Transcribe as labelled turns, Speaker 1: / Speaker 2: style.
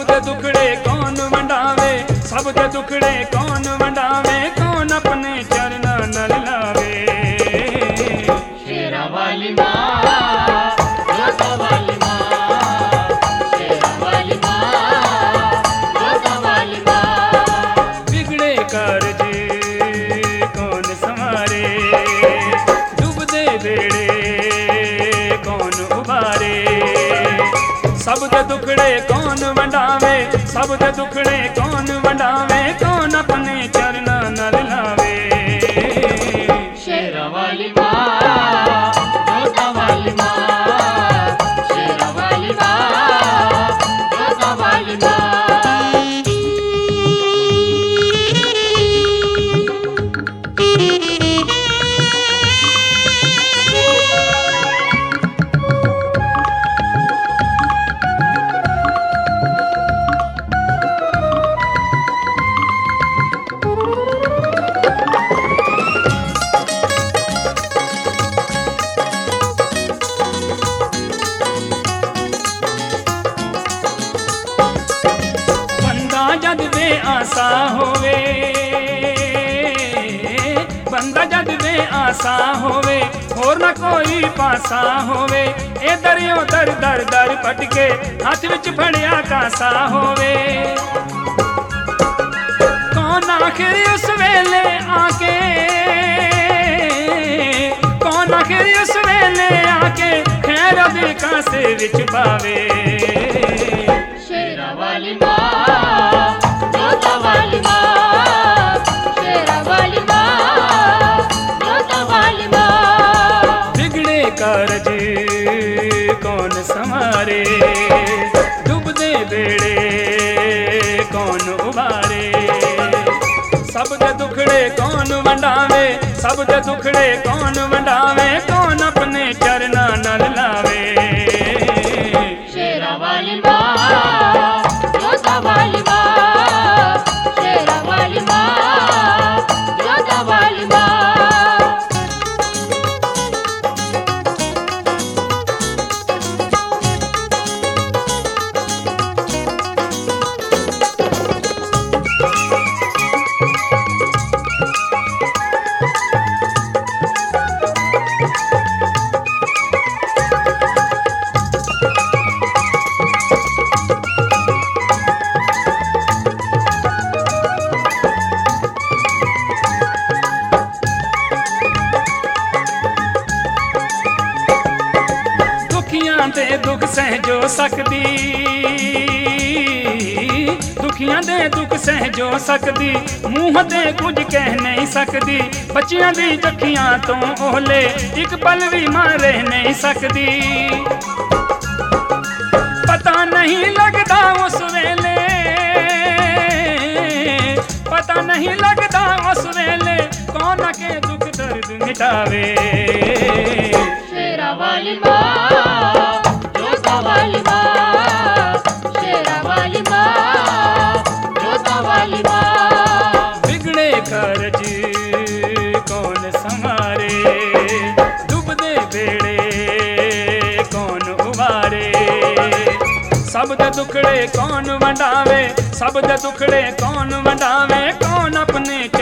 Speaker 1: दे दुखड़े कौन वंडावे, सब दे दुखड़े कौन वंडावे, कौन अपने चरना नल लावे।
Speaker 2: शेरा वाली माँ, जोता वाली माँ, शेरा वाली माँ, जोता वाली माँ।
Speaker 1: बिगड़े कारज कौन संवारे, डूबदे बेड़े कौन उबारे। सब दे दुखड़े कौन वंडावे, सब दे दुखड़े कौन वंडावे, कौन अपने चरना नल लावे।
Speaker 2: शेरा वाली माँ, जोता वाली माँ, शेरा वाली माँ, जोता वाली माँ।
Speaker 1: जद वे आसा होवे, बंदा जद वे आसा होवे, होर न कोई पासा होवे। ए दरियो दर दर दर पटके, हाथ विच फड़िया कासा होवे। कौन आखिर उस वेले आके, कौन आखिर उस वेले आके, खैर दी कासे विच पावे।
Speaker 2: शेरा वाली माँ, जोता वाली माँ, शेरा वाली माँ, जोता वाली माँ।
Speaker 1: बिगड़े कारज कौन संवारे, डूबदे बेड़े कौन उबारे। सब दे दुखड़े कौन वंडावे, सब दे दुखड़े कौन वंडावे, कौन अपने चरना नल लावे।
Speaker 2: शेरा वाली माँ, जोता वाली माँ, शेरा वाली माँ, जोता वाली माँ।
Speaker 1: दुखियां दे दुख सहजो सकदी, दुखियां दे दुख सहजो सकदी, मूंह ते कुछ कह नहीं सकदी। बच्चियां दी जखियां तो ओहले, एक पल भी मां रह नहीं सकदी। पता नहीं लगदा उस वेले, पता नहीं लगदा उस वेले, कौन के दुख दर्द मिटावे।
Speaker 2: शेरा वाली माँ, जोता वाली माँ, शेरा वाली माँ, जोता वाली माँ।
Speaker 1: बिगड़े कारज कौन संवारे, डूबदे बेड़े कौन उबारे। सब दे दुखड़े कौन वंडावे, सब दे दुखड़े कौन वंडावे, कौन अपने